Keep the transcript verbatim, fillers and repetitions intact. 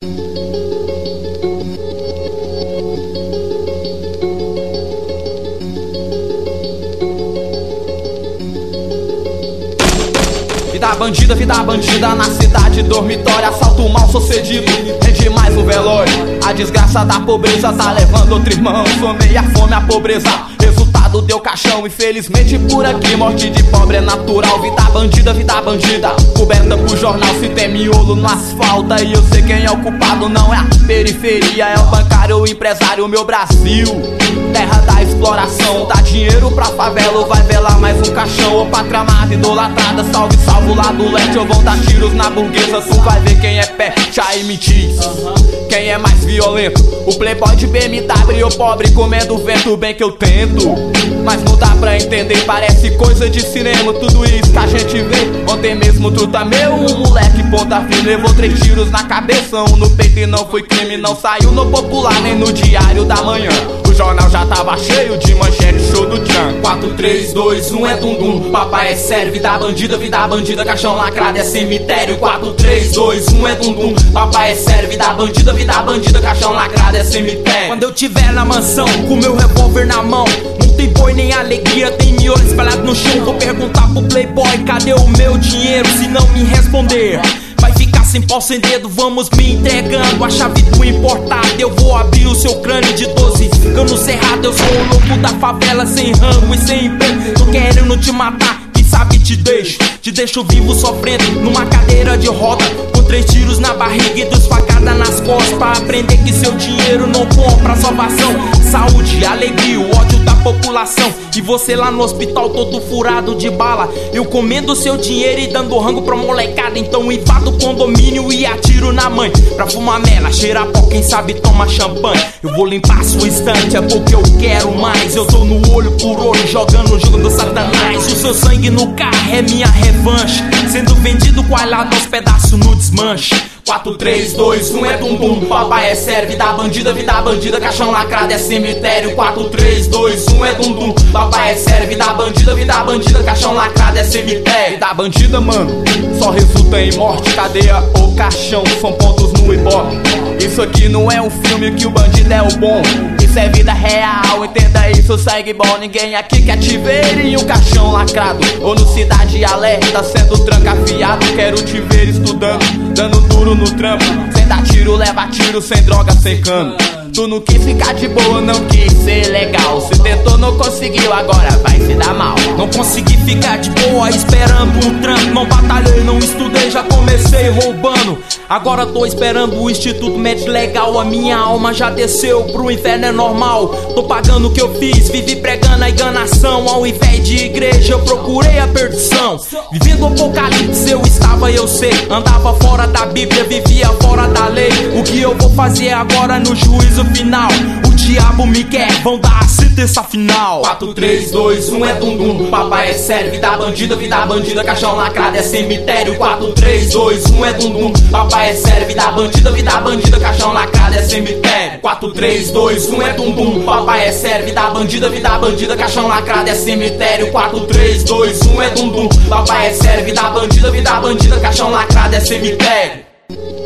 Vida bandida, vida bandida na cidade dormitória. Assalto mal sucedido, rende mais o velório. A desgraça da pobreza tá levando outro irmão. Somei a fome, a pobreza, resultado deu caixão. Infelizmente por aqui, morte de pobre é natural. Vida bandida, vida bandida, coberta por jornal. Se tem miolo no asfalto e eu sei quem é o culpado. Não é a periferia, é o bancário, o empresário, meu Brasil. Terra da exploração, dá dinheiro pra favela, vai velar mais um caixão. Ô pátria amada, idolatrada, salve, salvo lá do leste. Ou vão dar tiros na burguesa, tu vai ver quem é pé, aí me diz quem é mais violento, o playboy de B M W ou pobre comendo vento. Bem que eu tento, mas não dá pra entender, parece coisa de cinema. Tudo isso que a gente vê, ontem mesmo tu tá meu. Um moleque ponta firme levou três tiros na cabeça, um no peito e não foi crime. Não saiu no Popular nem no Diário da Manhã. O jornal já tava cheio de manchete, show do Tchan. Quatro, três, dois, um é dum-dum. Papai é sério, vida bandida, vida bandida, caixão lacrado é cemitério. Quatro, três, dois, um é dum-dum. Papai é sério, vida bandida, vida bandida, caixão lacrado é cemitério. Quando eu tiver na mansão, com meu revólver na mão, não tem boi nem alegria, tem miolo espalhado no chão. Vou perguntar pro playboy, cadê o meu dinheiro? Se não me responder, vai ficar sem pau, sem dedo, vamos me entregando a chave do importado. Eu vou abrir o seu crânio de doze cano cerrado. Eu sou o louco da favela, sem ramo e sem emprego. Tô querendo te matar, quem sabe te deixo. Te deixo vivo sofrendo numa cadeira de roda, com três tiros na barriga e duas facadas nas costas. Pra aprender que seu dinheiro não compra salvação, saúde, alegria, o ódio da população. E você lá no hospital todo furado de bala, eu comendo seu dinheiro e dando rango pra molecada. Então invado o condomínio e atiro na mãe, pra fumar mela, cheirar pó, quem sabe toma champanhe. Eu vou limpar sua estante, é porque eu quero mais. Eu tô no olho por olho, jogando o jogo do satanás. O seu sangue no carro é minha revanche, sendo vendido coalhado aos pedaços no desmanche. Quatro, três, dois, um é dum-dum. Papai é sério, vida bandida, vida bandida, caixão lacrado é cemitério. Quatro, três, dois, um é dum-dum. Papai é sério, vida bandida, vida bandida, caixão lacrado é cemitério. Vida bandida, mano, só resulta em morte, cadeia ou caixão, são pontos no ibope. Isso aqui não é um filme que o bandido é o bom, isso é vida real, entenda isso, segue bom. Ninguém aqui quer te ver em um caixão lacrado, ou no Cidade Alerta sendo trancafiado. Quero te ver estudando, dando duro no trampo, sem dar tiro, leva tiro, sem droga, sem cano. Tu não quis ficar de boa, não quis ser legal. Se tentou, não conseguiu, agora vai se dar mal. Não consegui ficar de boa esperando um trampo, não batalhei, não estudei, já comecei roubando. Agora tô esperando o Instituto Médico Legal. A minha alma já desceu pro inferno, é normal. Tô pagando o que eu fiz, vivi pregando a enganação. Ao invés de igreja eu procurei a perdição. Vivendo o apocalipse eu estava, eu sei. Andava fora da Bíblia, vivia fora da lei. O que eu vou fazer agora no juízo final? O diabo me quer, vão dar a sentença final. Quatro, três, dois, um é dum-dum. Papai é sério, vida bandida, vida bandida, caixão lacrado é cemitério. Quatro, três, dois, um é dum-dum. Papai é sério, vida bandida, vida bandida, caixão lacrado é cemitério. Quatro, três, dois, um é dum-dum. Papai é sério, vida bandida, vida bandida, caixão lacrado é cemitério. Quatro, três, dois, um é dum-dum. Papai é sério, vida bandida, vida bandida, caixão lacrado é cemitério.